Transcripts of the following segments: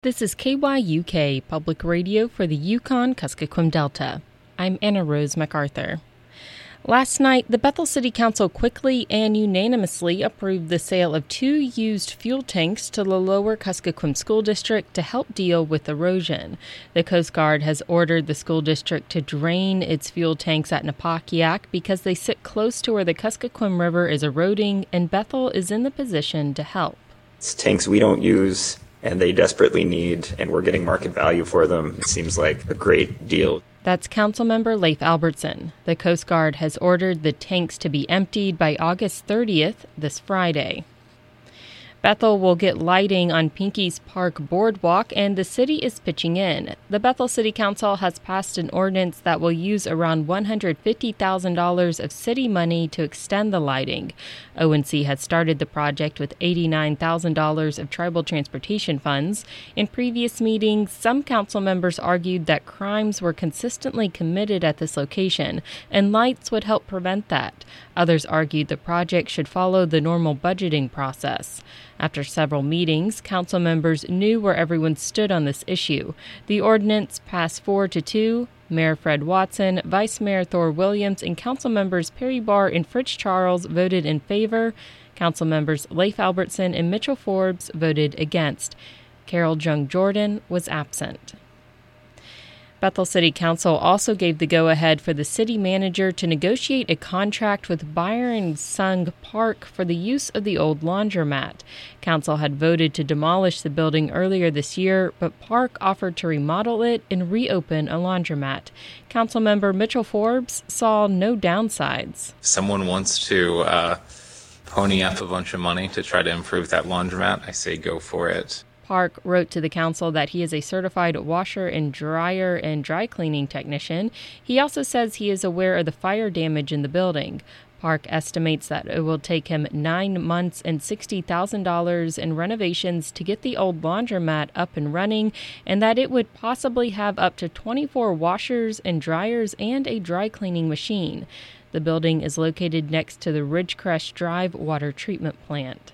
This is KYUK, Public Radio for the Yukon-Kuskokwim Delta. I'm Anna Rose MacArthur. Last night, the Bethel City Council quickly and unanimously approved the sale of 2 used fuel tanks to the Lower Kuskokwim School District to help deal with erosion. The Coast Guard has ordered the school district to drain its fuel tanks at Napakiak because they sit close to where the Kuskokwim River is eroding, and Bethel is in the position to help. It's tanks we don't use and they desperately need, and we're getting market value for them. It seems like a great deal. That's Councilmember Leif Albertson. The Coast Guard has ordered the tanks to be emptied by August 30th, this Friday. Bethel will get lighting on Pinky's Park Boardwalk, and the city is pitching in. The Bethel City Council has passed an ordinance that will use around $150,000 of city money to extend the lighting. ONC had started the project with $89,000 of tribal transportation funds. In previous meetings, some council members argued that crimes were consistently committed at this location, and lights would help prevent that. Others argued the project should follow the normal budgeting process. After several meetings, council members knew where everyone stood on this issue. The ordinance passed 4-2. Mayor Fred Watson, Vice Mayor Thor Williams, and council members Perry Barr and Fritz Charles voted in favor. Council members Leif Albertson and Mitchell Forbes voted against. Carol Jung Jordan was absent. Bethel City Council also gave the go-ahead for the city manager to negotiate a contract with Byron Sung Park for the use of the old laundromat. Council had voted to demolish the building earlier this year, but Park offered to remodel it and reopen a laundromat. Councilmember Mitchell Forbes saw no downsides. Someone wants to pony up a bunch of money to try to improve that laundromat. I say go for it. Park wrote to the council that he is a certified washer and dryer and dry cleaning technician. He also says he is aware of the fire damage in the building. Park estimates that it will take him 9 months and $60,000 in renovations to get the old laundromat up and running, and that it would possibly have up to 24 washers and dryers and a dry cleaning machine. The building is located next to the Ridgecrest Drive water treatment plant.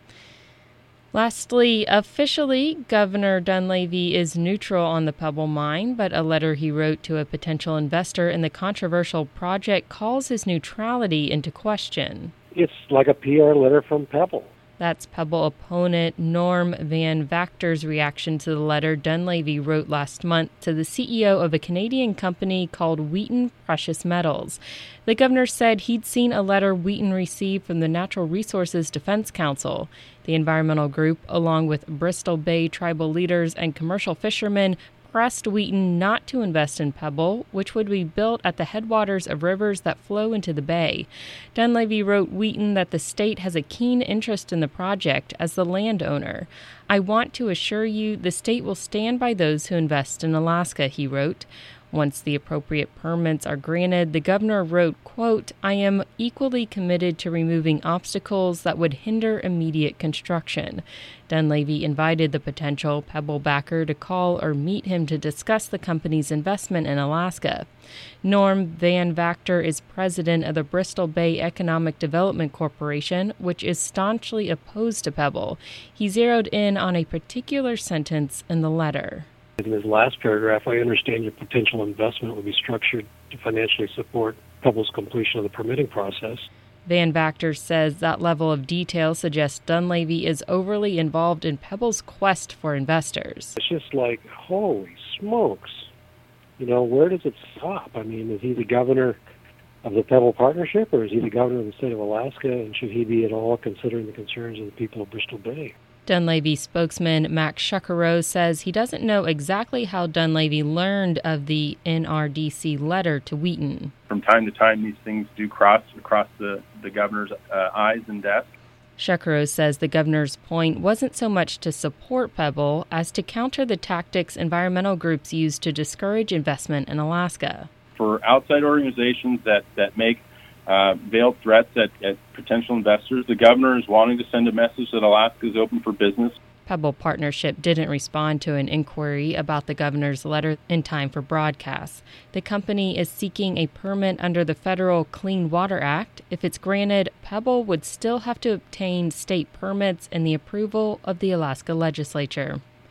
Lastly, officially, Governor Dunleavy is neutral on the Pebble mine, but a letter he wrote to a potential investor in the controversial project calls his neutrality into question. It's like a PR letter from Pebble. That's Pebble opponent Norm Van Vactor's reaction to the letter Dunleavy wrote last month to the CEO of a Canadian company called Wheaton Precious Metals. The governor said he'd seen a letter Wheaton received from the Natural Resources Defense Council. The environmental group, along with Bristol Bay tribal leaders and commercial fishermen, pressed Wheaton not to invest in Pebble, which would be built at the headwaters of rivers that flow into the bay. Dunleavy wrote Wheaton that the state has a keen interest in the project as the landowner. "I want to assure you the state will stand by those who invest in Alaska," he wrote. Once the appropriate permits are granted, the governor wrote, quote, "I am equally committed to removing obstacles that would hinder immediate construction." Dunleavy invited the potential Pebble backer to call or meet him to discuss the company's investment in Alaska. Norm Van Vactor is president of the Bristol Bay Economic Development Corporation, which is staunchly opposed to Pebble. He zeroed in on a particular sentence in the letter. In his last paragraph, I understand your potential investment would be structured to financially support Pebble's completion of the permitting process. Van Vactor says that level of detail suggests Dunleavy is overly involved in Pebble's quest for investors. It's just like, holy smokes. You know, where does it stop? I mean, is he the governor of the Pebble Partnership, or is he the governor of the state of Alaska, and should he be at all considering the concerns of the people of Bristol Bay? Dunleavy spokesman Max Shuckero says he doesn't know exactly how Dunleavy learned of the NRDC letter to Wheaton. From time to time, these things do cross across the governor's eyes and desk. Shuckero says the governor's point wasn't so much to support Pebble as to counter the tactics environmental groups use to discourage investment in Alaska. For outside organizations that make veiled threats at potential investors, the governor is wanting to send a message that Alaska is open for business. Pebble Partnership didn't respond to an inquiry about the governor's letter in time for broadcast. The company is seeking a permit under the federal Clean Water Act. If it's granted, Pebble would still have to obtain state permits and the approval of the Alaska legislature.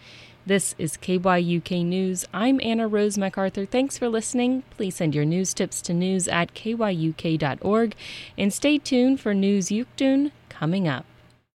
This is KYUK News. I'm Anna Rose MacArthur. Thanks for listening. Please send your news tips to news@kyuk.org and stay tuned for News Yukdun coming up.